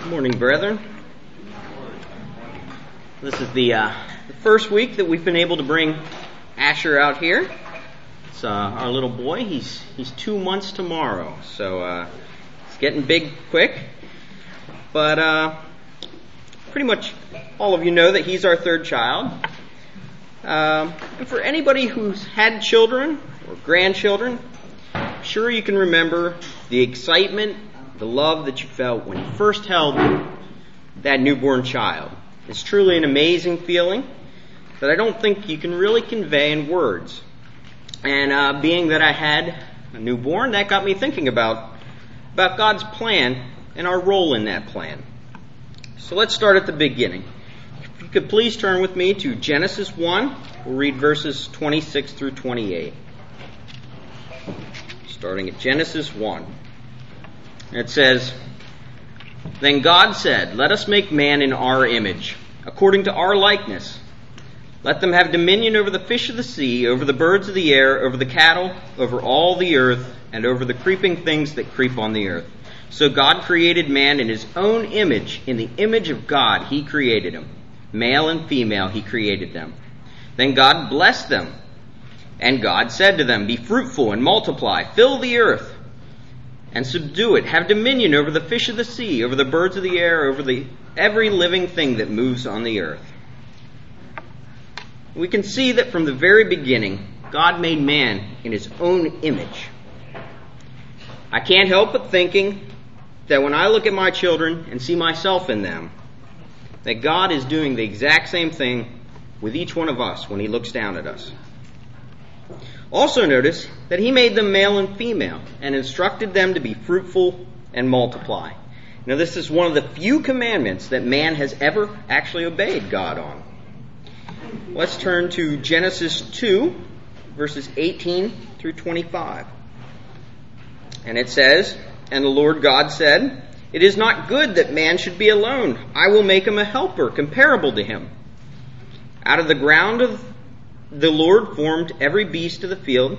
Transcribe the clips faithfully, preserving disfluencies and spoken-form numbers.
Good morning, brethren. This is the, uh, the first week that we've been able to bring Asher out here. It's uh, our little boy. He's he's two months tomorrow, so uh, it's getting big quick. But uh, pretty much all of you know that he's our third child. Um, and for anybody who's had children or grandchildren, I'm sure you can remember the excitement, the love that you felt when you first held that newborn child. It's truly an amazing feeling that I don't think you can really convey in words. And uh, being that I had a newborn, that got me thinking about, about God's plan and our role in that plan. So let's start at the beginning. If you could please turn with me to Genesis one. We'll read verses twenty-six through twenty-eight. Starting at Genesis one. It says, "Then God said, 'Let us make man in our image, according to our likeness. Let them have dominion over the fish of the sea, over the birds of the air, over the cattle, over all the earth, and over the creeping things that creep on the earth.' So God created man in his own image. In the image of God he created him. Male and female he created them. Then God blessed them. And God said to them, 'Be fruitful and multiply, fill the earth, and subdue it. Have dominion over the fish of the sea, over the birds of the air, over the every living thing that moves on the earth.'" We can see that from the very beginning, God made man in his own image. I can't help but thinking that when I look at my children and see myself in them, that God is doing the exact same thing with each one of us when he looks down at us. Also notice that he made them male and female and instructed them to be fruitful and multiply. Now this is one of the few commandments that man has ever actually obeyed God on. Let's turn to Genesis two, verses eighteen through twenty-five. And it says, "And the Lord God said, 'It is not good that man should be alone. I will make him a helper comparable to him. Out of the ground of the Lord formed every beast of the field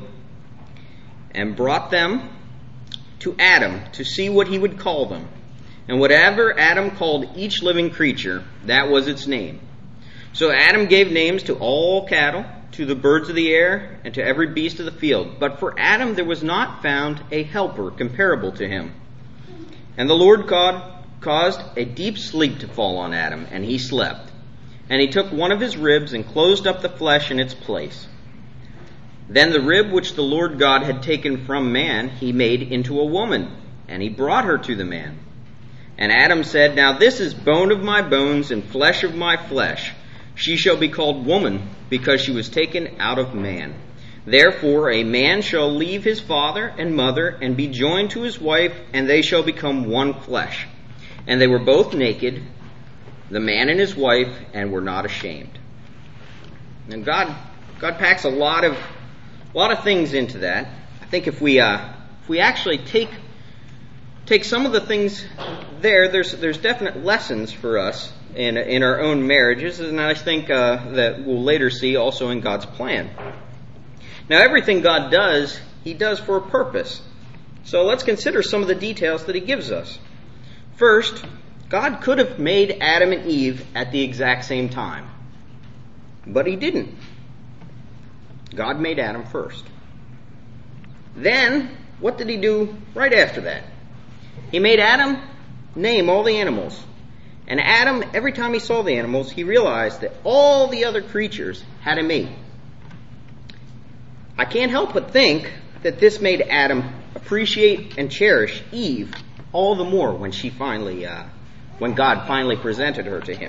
and brought them to Adam to see what he would call them. And whatever Adam called each living creature, that was its name. So Adam gave names to all cattle, to the birds of the air, and to every beast of the field. But for Adam there was not found a helper comparable to him. And the Lord God caused a deep sleep to fall on Adam, and he slept. And he took one of his ribs and closed up the flesh in its place. Then the rib which the Lord God had taken from man he made into a woman, and he brought her to the man. And Adam said, 'Now this is bone of my bones and flesh of my flesh. She shall be called woman, because she was taken out of man. Therefore a man shall leave his father and mother and be joined to his wife, and they shall become one flesh. And they were both naked, the man and his wife, and were not ashamed.'" And God, God packs a lot of, a lot of things into that. I think if we, uh, if we actually take, take some of the things there, there's, there's definite lessons for us in, in our own marriages, and I think uh, that we'll later see also in God's plan. Now, everything God does, he does for a purpose. So let's consider some of the details that he gives us. First, God could have made Adam and Eve at the exact same time, but he didn't. God made Adam first. Then, what did he do right after that? He made Adam name all the animals. And Adam, every time he saw the animals, he realized that all the other creatures had a mate. I can't help but think that this made Adam appreciate and cherish Eve all the more when she finally uh, when God finally presented her to him.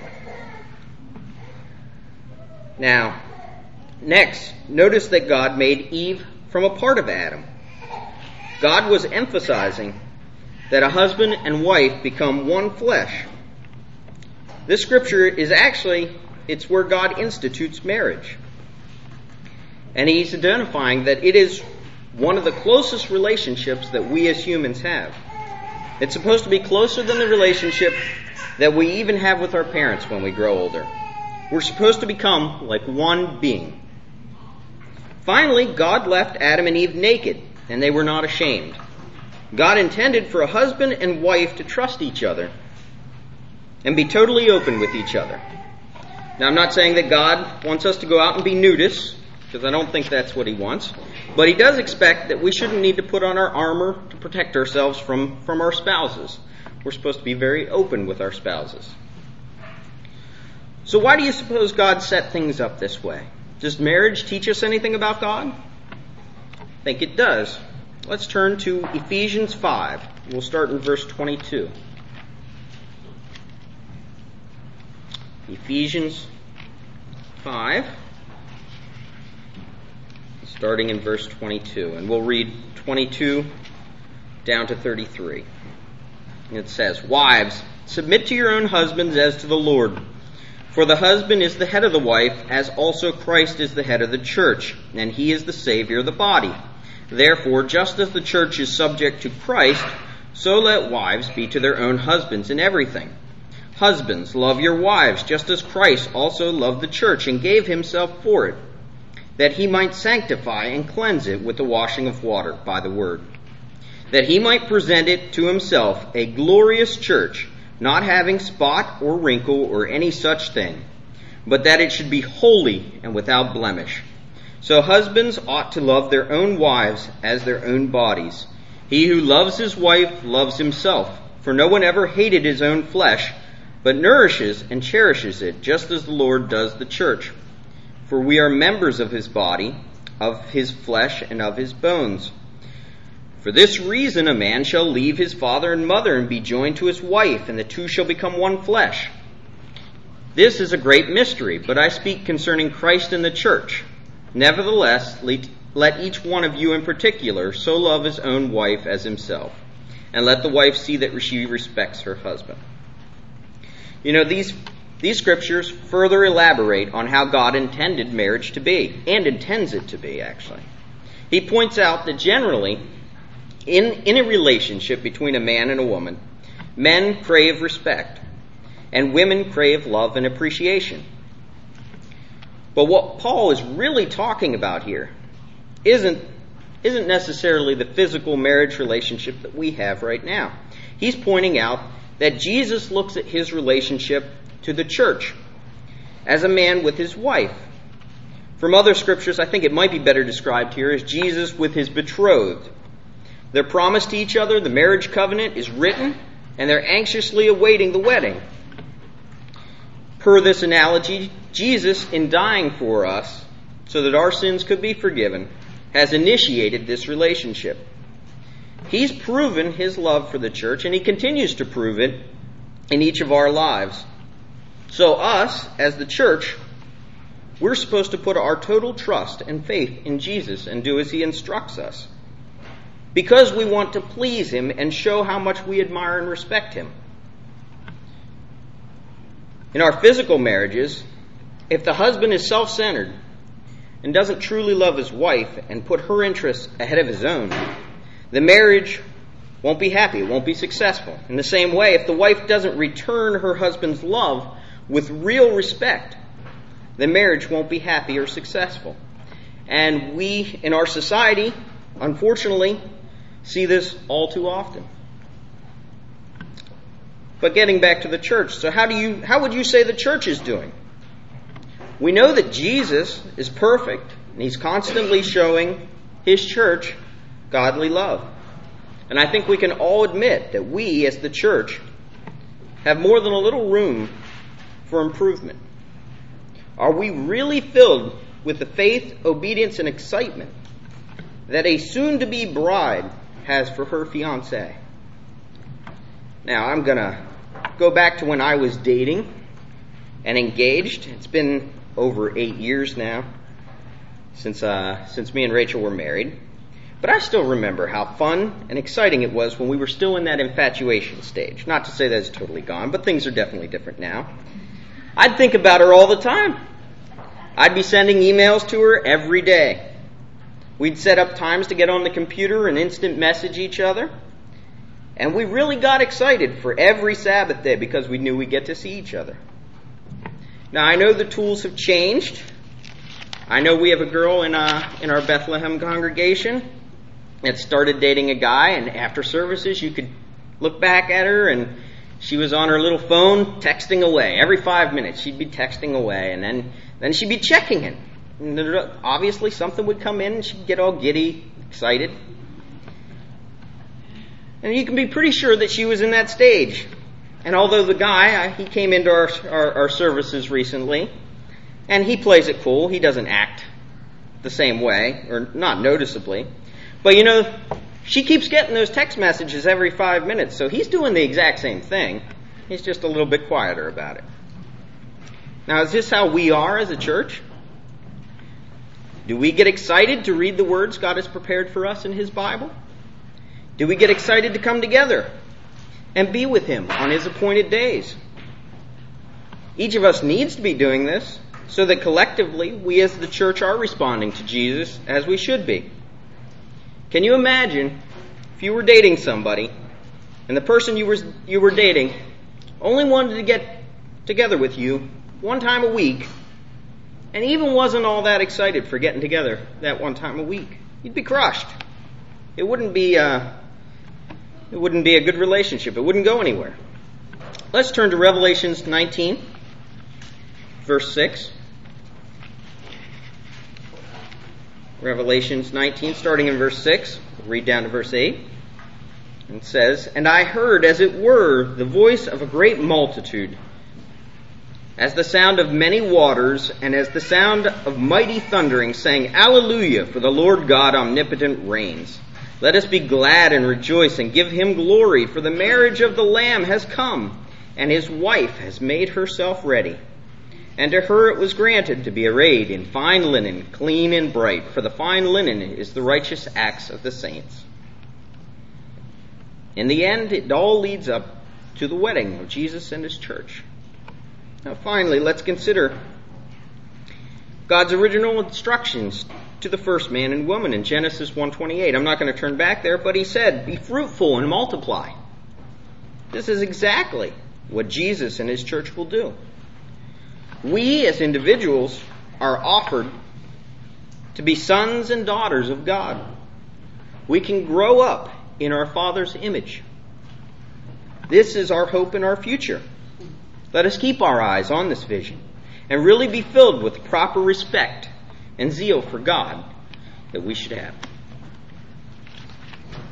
Now, next, notice that God made Eve from a part of Adam. God was emphasizing that a husband and wife become one flesh. This scripture is actually, it's where God institutes marriage. And he's identifying that it is one of the closest relationships that we as humans have. It's supposed to be closer than the relationship that we even have with our parents when we grow older. We're supposed to become like one being. Finally, God left Adam and Eve naked, and they were not ashamed. God intended for a husband and wife to trust each other and be totally open with each other. Now, I'm not saying that God wants us to go out and be nudists, because I don't think that's what he wants. But he does expect that we shouldn't need to put on our armor to protect ourselves from, from our spouses. We're supposed to be very open with our spouses. So why do you suppose God set things up this way? Does marriage teach us anything about God? I think it does. Let's turn to Ephesians five. We'll start in verse twenty-two. Ephesians five, starting in verse twenty-two. And we'll read twenty-two down to thirty-three. It says, "Wives, submit to your own husbands as to the Lord. For the husband is the head of the wife, as also Christ is the head of the church, and he is the Savior of the body. Therefore, just as the church is subject to Christ, so let wives be to their own husbands in everything. Husbands, love your wives, just as Christ also loved the church and gave himself for it, that he might sanctify and cleanse it with the washing of water by the word, that he might present it to himself a glorious church, not having spot or wrinkle or any such thing, but that it should be holy and without blemish. So husbands ought to love their own wives as their own bodies. He who loves his wife loves himself, for no one ever hated his own flesh, but nourishes and cherishes it, just as the Lord does the church. For we are members of his body, of his flesh, and of his bones. For this reason a man shall leave his father and mother and be joined to his wife, and the two shall become one flesh. This is a great mystery, but I speak concerning Christ and the church. Nevertheless, let each one of you in particular so love his own wife as himself, and let the wife see that she respects her husband." You know, these these scriptures further elaborate on how God intended marriage to be, and intends it to be, actually. He points out that generally, in, in a relationship between a man and a woman, men crave respect, and women crave love and appreciation. But what Paul is really talking about here isn't, isn't necessarily the physical marriage relationship that we have right now. He's pointing out that Jesus looks at his relationship to the church as a man with his wife. From other scriptures, I think it might be better described here as Jesus with his betrothed. They're promised to each other, the marriage covenant is written, and they're anxiously awaiting the wedding. Per this analogy, Jesus, in dying for us, so that our sins could be forgiven, has initiated this relationship. He's proven his love for the church, and he continues to prove it in each of our lives. So us, as the church, we're supposed to put our total trust and faith in Jesus and do as he instructs us, because we want to please him and show how much we admire and respect him. In our physical marriages, if the husband is self-centered and doesn't truly love his wife and put her interests ahead of his own, the marriage won't be happy, it won't be successful. In the same way, if the wife doesn't return her husband's love with real respect, the marriage won't be happy or successful. And we, in our society, unfortunately, see this all too often. But getting back to the church, so how do you, how would you say the church is doing? We know that Jesus is perfect, and he's constantly showing his church godly love. And I think we can all admit that we, as the church, have more than a little room for improvement. Are we really filled with the faith, obedience, and excitement that a soon-to-be bride has for her fiancé? Now, I'm going to go back to when I was dating and engaged. It's been over eight years now since uh, since me and Rachel were married. But I still remember how fun and exciting it was when we were still in that infatuation stage. Not to say that it's totally gone, but things are definitely different now. I'd think about her all the time. I'd be sending emails to her every day. We'd set up times to get on the computer and instant message each other. And we really got excited for every Sabbath day because we knew we'd get to see each other. Now, I know the tools have changed. I know we have a girl in, uh, in our Bethlehem congregation that started dating a guy, and after services you could look back at her and she was on her little phone texting away. Every five minutes she'd be texting away, and then, then she'd be checking it. And there, obviously something would come in and she'd get all giddy, excited. And you can be pretty sure that she was in that stage. And although the guy, he came into our, our, our services recently, and he plays it cool, he doesn't act the same way, or not noticeably. But you know, she keeps getting those text messages every five minutes, so he's doing the exact same thing. He's just a little bit quieter about it. Now, is this how we are as a church? Do we get excited to read the words God has prepared for us in His Bible? Do we get excited to come together and be with Him on His appointed days? Each of us needs to be doing this so that collectively we as the church are responding to Jesus as we should be. Can you imagine if you were dating somebody and the person you were you were dating only wanted to get together with you one time a week and even wasn't all that excited for getting together that one time a week? You'd be crushed. It wouldn't be uh, it wouldn't be a good relationship. It wouldn't go anywhere. Let's turn to Revelations nineteen, verse six. Revelations nineteen, starting in verse six. We'll read down to verse eight. It says, "And I heard, as it were, the voice of a great multitude, as the sound of many waters, and as the sound of mighty thundering, saying, Alleluia, for the Lord God omnipotent reigns. Let us be glad and rejoice and give Him glory, for the marriage of the Lamb has come, and His wife has made herself ready. And to her it was granted to be arrayed in fine linen, clean and bright, for the fine linen is the righteous acts of the saints." In the end, it all leads up to the wedding of Jesus and His church. Now finally, let's consider God's original instructions to the first man and woman in Genesis one twenty-eight. I'm not going to turn back there, but He said, "Be fruitful and multiply." This is exactly what Jesus and His church will do. We as individuals are offered to be sons and daughters of God. We can grow up in our Father's image. This is our hope in our future. Let us keep our eyes on this vision and really be filled with the proper respect and zeal for God that we should have.